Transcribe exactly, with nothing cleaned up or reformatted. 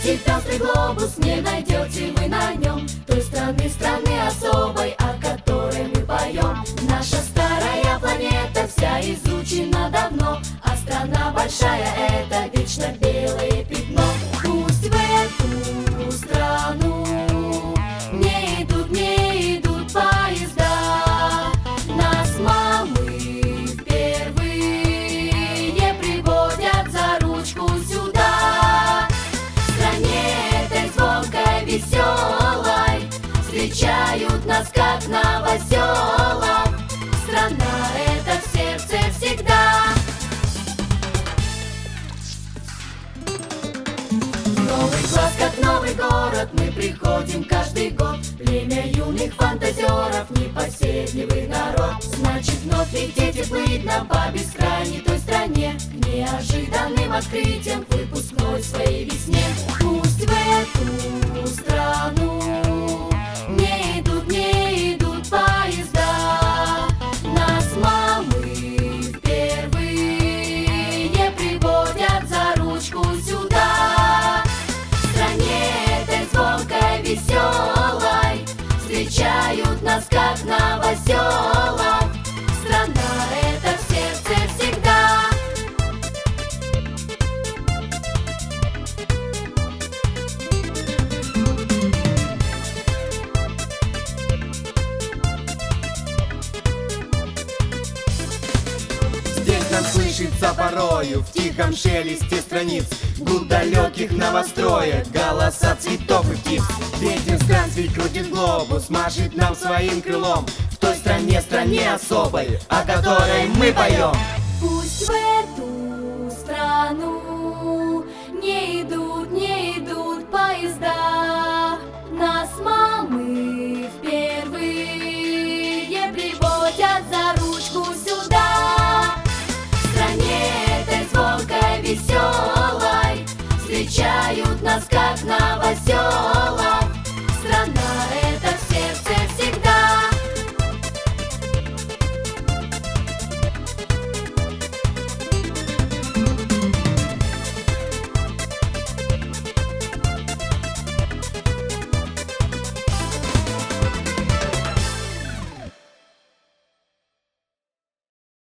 Видите пестрый глобус, не найдете вы на нем той страны, страны особой, о которой мы поем. Наша старая планета вся изучена давно, а страна большая — это вечно белое пятно. Пусть в эту страну не идут, не идут поезда, нас мамы впервые приводят за ручку сюда. В стране этой звонкой, веселой встречают нас как новоселов. Страна эта в сердце всегда. Новый класс, как новый город, мы приходим каждый год. Племя юных фантазеров, непоседливый народ. Значит, вновь лететь и плыть нам по бескрайней той стране, к неожиданным открытиям, к выпускной своей весне. Пусть в эту страну не идут, не идут поезда, нас мамы впервые приводят за ручку сюда. В стране этой звонкой, веселой встречают нас как новоселов. Страна эта в сердце всегда. Здесь нам слышится порою в тихом шелесте страниц гул далеких новостроек, голоса цветов и птиц. Ветер странствий крутит глобус, машет нам своим крылом в той стране, стране особой, о которой мы поем. Пусть в эту страну не идут, не идут поезда, нас мамы впервые приводят за ручку сюда. В стране этой звонкой, веселой встречают нас как новоселов.